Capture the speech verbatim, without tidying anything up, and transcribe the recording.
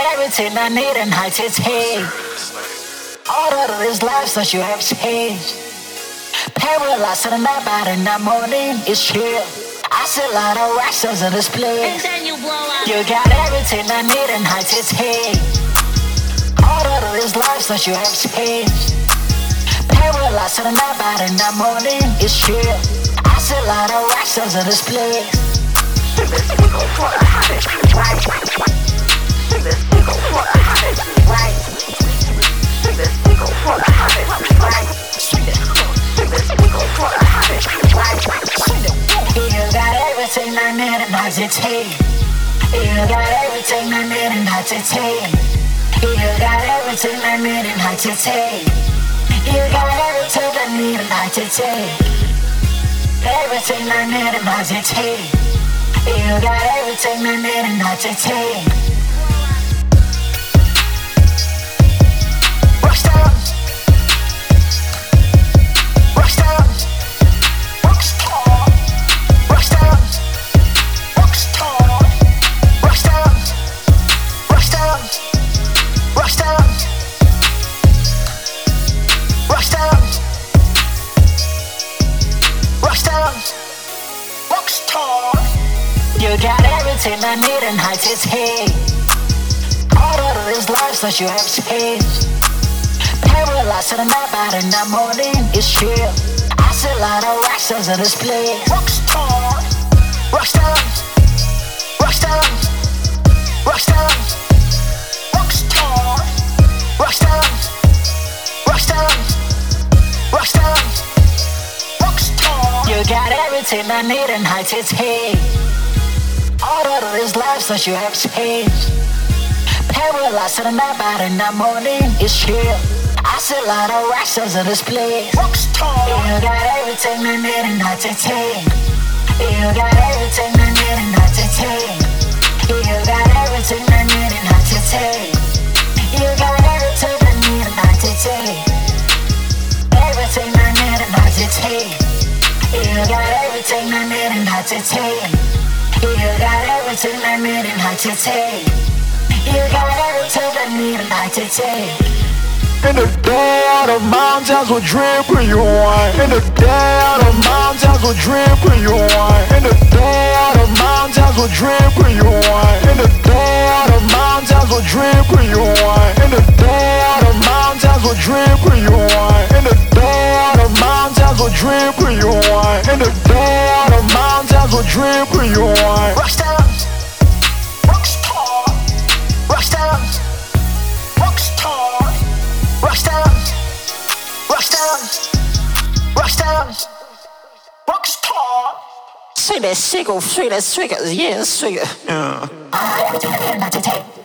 everything I need and I take. All of this life that you have changed. Paralyzed in the night, but in the morning it's chill. I see a lot of rations in this place. And then you blow up. You got everything I need and I take. All of this life that you have changed. Paralyzed in the night, but in the morning it's chill. I see a lot of rations in this place. Sing this single for the hottest, right? Sing this single for the hottest, right? Sing this single for the hottest, right? Sing this single for the hottest, right? You got everything I need and I take. You got everything I need and I take. You got everything I need and I take. You got everything I need and I take. Everything I need and I take. You got everything I need and I take. Rockstars, rockstars, rockstar, rockstars, rockstar, rockstars, rockstars, rockstars, rockstars, rockstars, rockstar. You got everything I need and I take. All of this life that you have changed. Paralyzed in the night, but in the morning it's chill. I see a lot of rations in this place. Rockstar, rockstars, rockstars, rockstars, rockstar, rockstars, rockstars, rockstars, rockstar. You got everything I need and I take. All of this life that you have changed. Paralyzed in the night, but in the morning it's chill. I see a lot of rations in this place. Rockstar. You got everything I need and I take. You got everything I need and I take. You got everything I need and I take. You got everything I need and I take. Everything I need and I take. You got everything I need and I take. You got everything I need and I take. You got everything I need and I take. In the day out of mountains will drip when you want. In the day out of mountains will drip when you want. In the day out of mountains will drip when you want. In the day out of mountains will drip when you want. In the day out of mountains will drip when you want. In the day out of mountains will drip when you want. In the day out of mountains will drip when you want. Rockstars, rockstar, rockstars, rockstar. Rockstars, rockstars, rockstars, rockstar. Say that single, say that swigger, yeah, swigger. Yeah. I have everything I need and I take.